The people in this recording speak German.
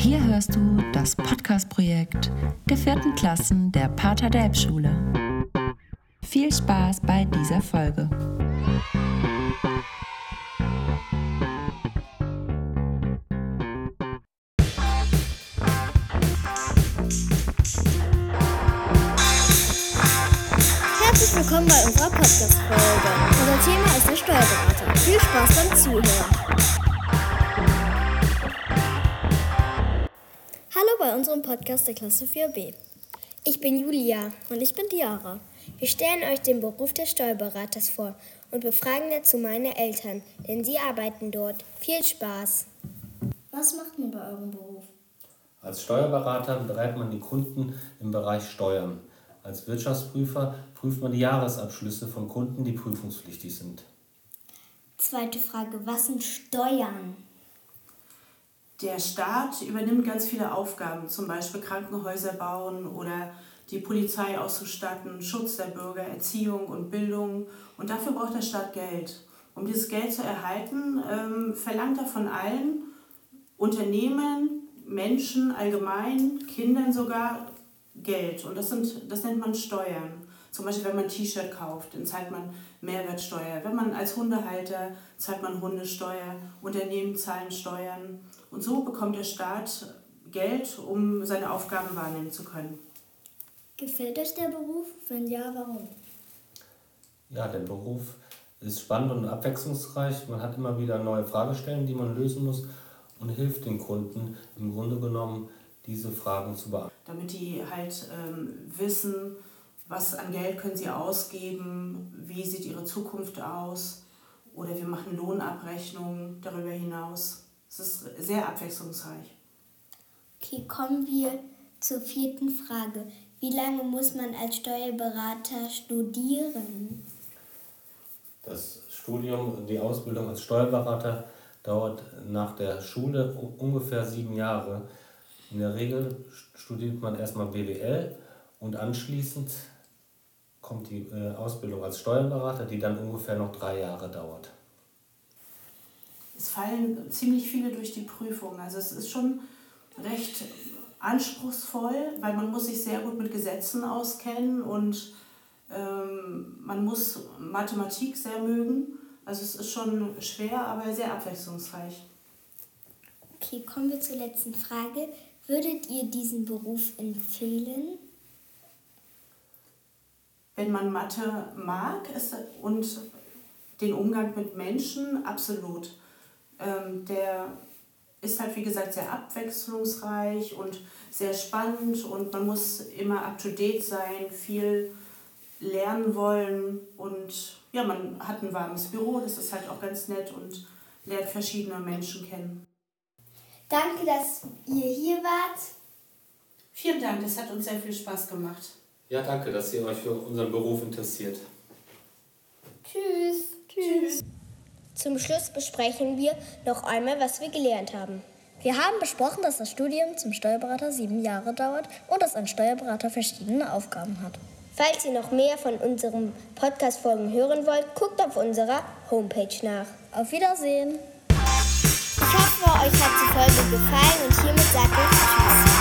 Hier hörst du das Podcast-Projekt der 4. Klassen der Pater-Delp-Schule. Viel Spaß bei dieser Folge. Herzlich willkommen bei unserer Podcast-Folge. Unser Thema ist der Steuerberater. Viel Spaß beim Zuhören. Hallo bei unserem Podcast der Klasse 4b. Ich bin Julia und ich bin Diara. Wir stellen euch den Beruf des Steuerberaters vor und befragen dazu meine Eltern, denn sie arbeiten dort. Viel Spaß! Was macht man bei eurem Beruf? Als Steuerberater berät man die Kunden im Bereich Steuern. Als Wirtschaftsprüfer prüft man die Jahresabschlüsse von Kunden, die prüfungspflichtig sind. Zweite Frage, was sind Steuern? Der Staat übernimmt ganz viele Aufgaben, zum Beispiel Krankenhäuser bauen oder die Polizei auszustatten, Schutz der Bürger, Erziehung und Bildung. Und dafür braucht der Staat Geld. Um dieses Geld zu erhalten, verlangt er von allen Unternehmen, Menschen allgemein, Kindern sogar Geld. Und das nennt man Steuern. Zum Beispiel, wenn man ein T-Shirt kauft, dann zahlt man Mehrwertsteuer. Wenn man als Hundehalter zahlt man Hundesteuer. Unternehmen zahlen Steuern. Und so bekommt der Staat Geld, um seine Aufgaben wahrnehmen zu können. Gefällt euch der Beruf? Wenn ja, warum? Ja, der Beruf ist spannend und abwechslungsreich. Man hat immer wieder neue Fragestellungen, die man lösen muss und hilft den Kunden im Grunde genommen, diese Fragen zu beantworten. Damit die halt wissen, was an Geld können sie ausgeben, wie sieht ihre Zukunft aus oder wir machen Lohnabrechnungen darüber hinaus. Es ist sehr abwechslungsreich. Okay, kommen wir zur 4. Frage. Wie lange muss man als Steuerberater studieren? Das Studium, die Ausbildung als Steuerberater dauert nach der Schule ungefähr 7 Jahre. In der Regel studiert man erstmal BWL und anschließend kommt die Ausbildung als Steuerberater, die dann ungefähr noch 3 Jahre dauert. Es fallen ziemlich viele durch die Prüfung. Also es ist schon recht anspruchsvoll, weil man muss sich sehr gut mit Gesetzen auskennen und man muss Mathematik sehr mögen. Also es ist schon schwer, aber sehr abwechslungsreich. Okay, kommen wir zur letzten Frage. Würdet ihr diesen Beruf empfehlen? Wenn man Mathe mag und den Umgang mit Menschen, absolut. Der ist halt, wie gesagt, sehr abwechslungsreich und sehr spannend und man muss immer up-to-date sein, viel lernen wollen und ja, man hat ein warmes Büro, das ist halt auch ganz nett und lernt verschiedene Menschen kennen. Danke, dass ihr hier wart. Vielen Dank, das hat uns sehr viel Spaß gemacht. Ja, danke, dass ihr euch für unseren Beruf interessiert. Tschüss. Tschüss. Zum Schluss besprechen wir noch einmal, was wir gelernt haben. Wir haben besprochen, dass das Studium zum Steuerberater 7 Jahre dauert und dass ein Steuerberater verschiedene Aufgaben hat. Falls ihr noch mehr von unseren Podcast-Folgen hören wollt, guckt auf unserer Homepage nach. Auf Wiedersehen. Ich hoffe, euch hat die Folge gefallen und hiermit sage ich Tschüss.